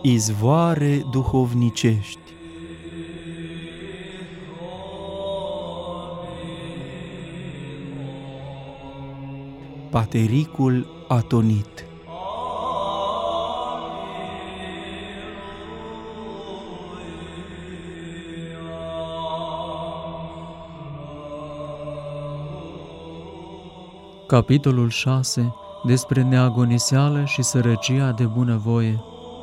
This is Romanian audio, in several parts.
Izvoare duhovnicești. Patericul atonit. Capitolul 6. Despre neagoniseală și sărăcia de bunăvoie.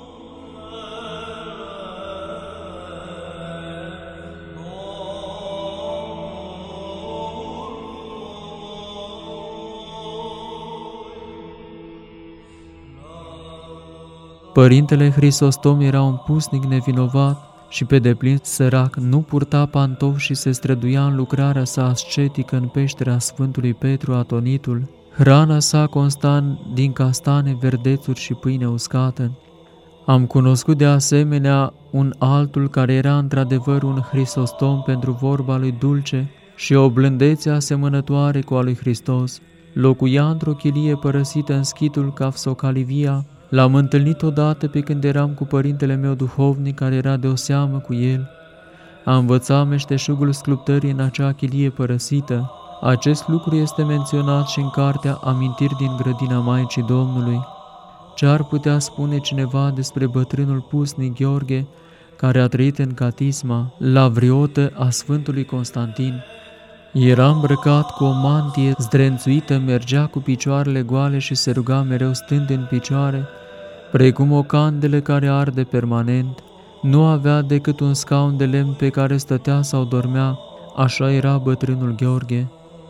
Părintele Hristostom era un pusnic nevinovat și pe deplin sărac, nu purta pantofi și se străduia în lucrarea sa ascetică în peștera Sfântului Petru Atonitul. Hrana sa consta din castane, verdețuri și pâine uscată. Am cunoscut de asemenea un altul care era într-adevăr un Hristostom pentru vorba lui dulce și o blândețe asemănătoare cu a lui Hristos. Locuia într-o chilie părăsită în schitul Cafsocalivia. L-am întâlnit odată pe când eram cu părintele meu duhovnic, care era de o seamă cu el. Am învățat meșteșugul sculptării în acea chilie părăsită. Acest lucru este menționat și în cartea Amintiri din grădina Maicii Domnului. Ce ar putea spune cineva despre bătrânul pusnic Gheorghe, care a trăit în catisma lavriotă a Sfântului Constantin? Era îmbrăcat cu o mantie zdrențuită, mergea cu picioarele goale și se ruga mereu stând în picioare, precum o candelă care arde permanent. Nu avea decât un scaun de lemn pe care stătea sau dormea. Așa era bătrânul Gheorghe.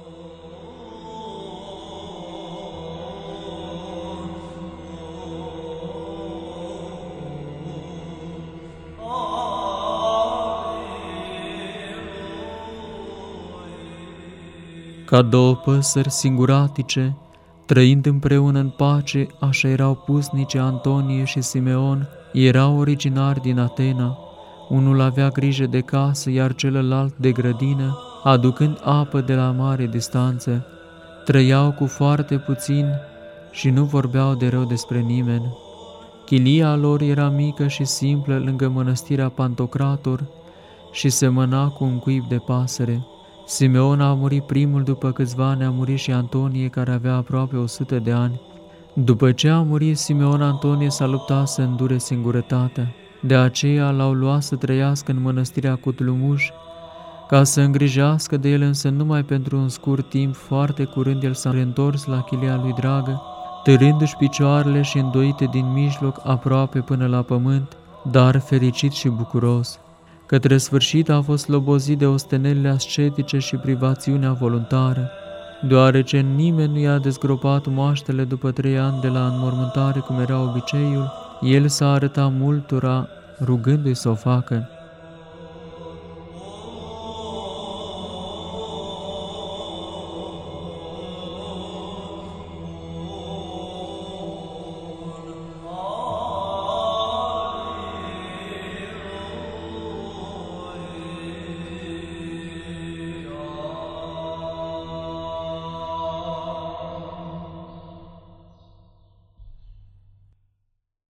Ca două păsări singuratice, trăind împreună în pace, așa erau pusnice Antonie și Simeon. Erau originari din Atena. Unul avea grijă de casă, iar celălalt de grădină, aducând apă de la mare distanță. Trăiau cu foarte puțin și nu vorbeau de rău despre nimeni. Chilia lor era mică și simplă lângă mănăstirea Pantocrator și semăna cu un cuib de pasăre. Simeon a murit primul, după câțiva ani a murit și Antonie, care avea aproape 100 de ani. După ce a murit Simeon, Antonie s-a luptat să îndure singurătatea. De aceea l-au luat să trăiască în mănăstirea Cutlumuș, ca să îngrijească de el, însă numai pentru un scurt timp. Foarte curând el s-a reîntors la chilia lui dragă, târându-și picioarele și îndoite din mijloc aproape până la pământ, dar fericit și bucuros. Către sfârșit a fost slobozit de ostenelile ascetice și privațiunea voluntară. Deoarece nimeni nu i-a dezgropat moaștele după 3 ani de la înmormântare, cum era obiceiul, el s-a arătat multora, rugându-i să o facă.